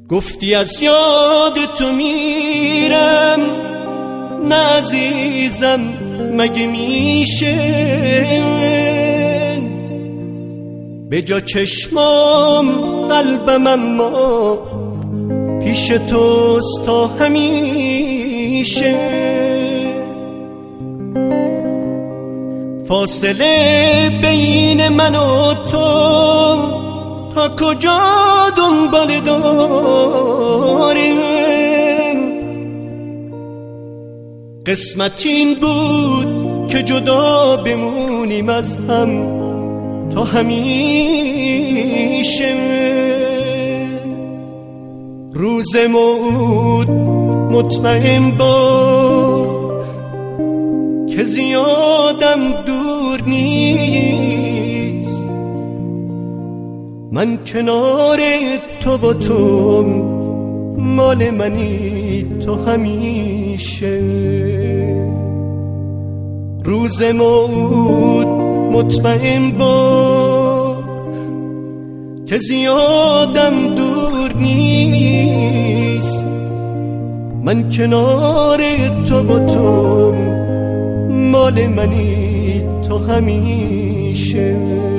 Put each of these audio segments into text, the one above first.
گفتی از یاد تو میرم، نه عزیزم مگه میشه به جا چشمام قلبم اما پیش توست تا همیشه. فاصله بین من و تو تا کجا دنبال داریم؟ قسمت این بود که جدا بمونیم از هم تا همیشه. روز موعود مطمئن باش که زیادم دور نیست، من کنار تو و تو مال منی تو همیشه. روز موعود مطمئن باش که زیادم دور نیست، من کنار تو و تو مال منی تو همیشه.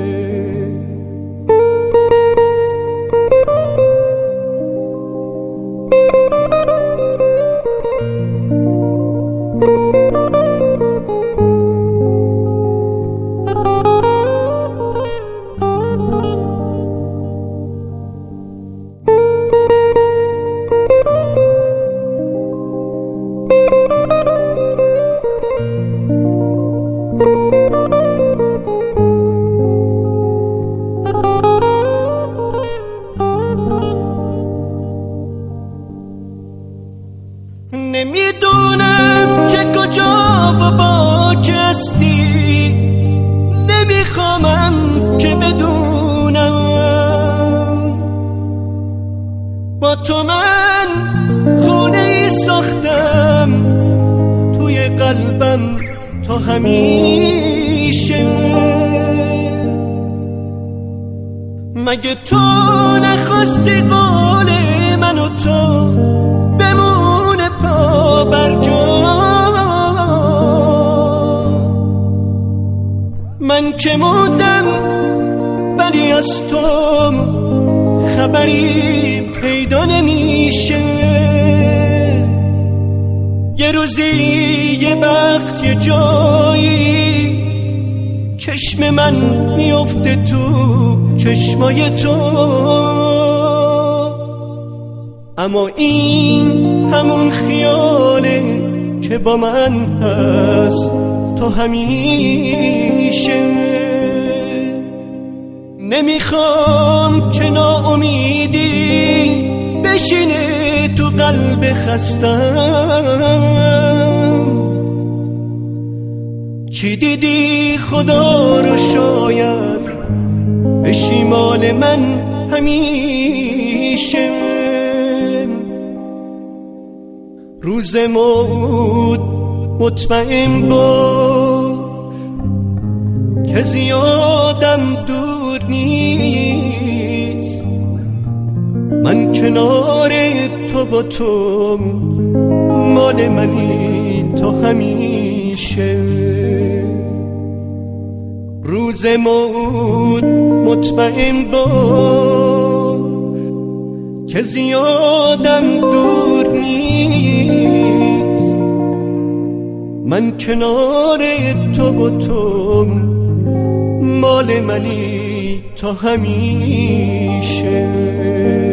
نمیدونم که کجا و با چستی، نمیخوامم که بدونم با تو من خونه ای ساختم توی قلبم تا همیشه. مگه تو نخواستی قول من و تو بمونه پا بر جا؟ من که موندم ولی از تو خبری پیدا نمیشه. یه روزی یه وقت یه جایی چشم من میفته تو چشمای تو، اما این همون خیاله که با من هست تا همیشه. نمیخوام که ناامیدی بشینه تو قلب خستم. چی دیدی خدا رو شاید بشی مال من همیشه. روز موعود مطمئن باش که زیادم دور نیست، من کنار تو و تو مال منی تو همیشه. روز موعود مطمئن باش که زیادم دور نیست، من کنار تو و تو مال منی تا همیشه.